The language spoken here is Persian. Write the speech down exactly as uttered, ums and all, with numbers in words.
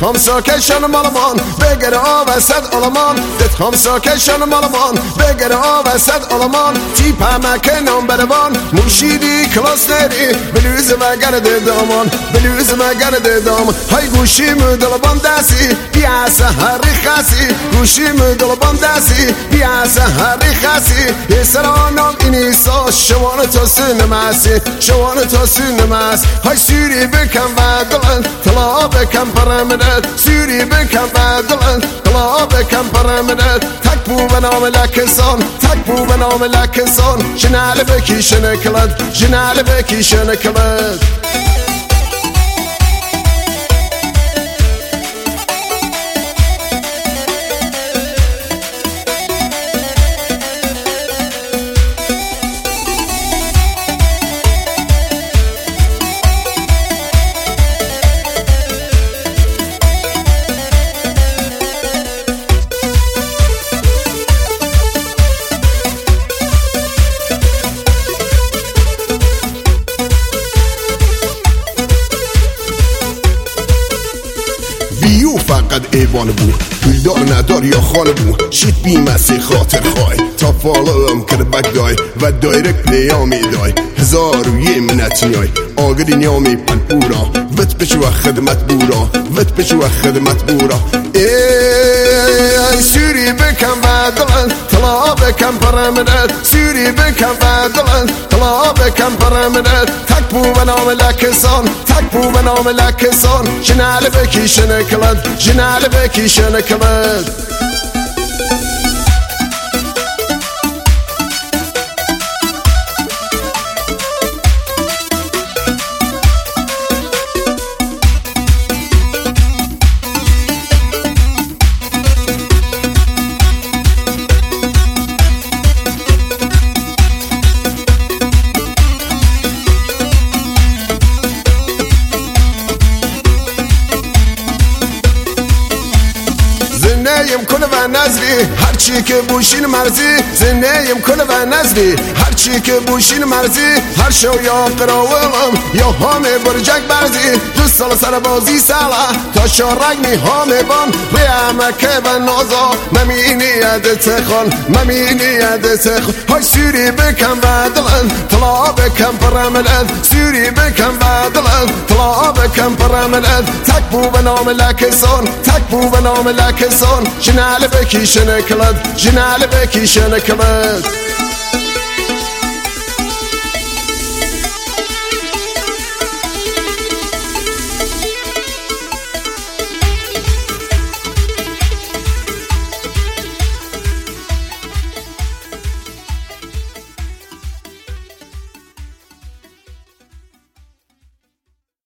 خام ساکشان مالمان بگر آب صد آلمان دت خام ساکشان مالمان بگر آب صد آلمان تیپ همکه نام بروان موشیدی کلاس نری بلوز و گرد دامان بلوز و گرد دامان های گوشی مدلبان دستی بیا سهری خاصی گوشی مدلبان دستی بیا سهری خاصی یه سرانم اینی ساز شوان تا سنماسی شوان تا سنماس های سوری بکن و دلن طلا بکن پرمدد سوری بکن و دلن طلا بکن پرمدد تک بو بنام لکسان تک بو بنام لکسان جنال بکیشن کلد جنال بکیشن کلد بیو فقط ایوان بو پولدار ندار یا خانه بو شیت بیمسی خاطر خواهی تا فالوام کرد بگدای و دایرک پیامی دای هزار و یه منت نیای آگری نیامی پن بورا وط بشو خدمت بورا وط بشو خدمت بورا ای سوری بکن و دلن طلا بکن پرمدد سوری بکن و دلن طلا بکن پرمدد تک بو بنام لکسان تک بو بنام لکسان جنال بکیشن کلد جنال بکیشن کلد زنیم کنه و نظری هرچی که بوشین مرزی زنیم کنه و نظری هرچی که بوشین مرزی هر شو یا قراولم یا همه برجک برزی دو سال سر بازی سالا تا شارک می همه بان ریمکه و نازا ممینی عدت خان ممینی عدت خان های سوری بکن و دلن طلا بکن پرمدد سوری بکن و دلن طلا بکن پرمدد تک بو بنام لکسان تک بو بنام لکسان جنال بکیشن کلد جنال بکیشن کلد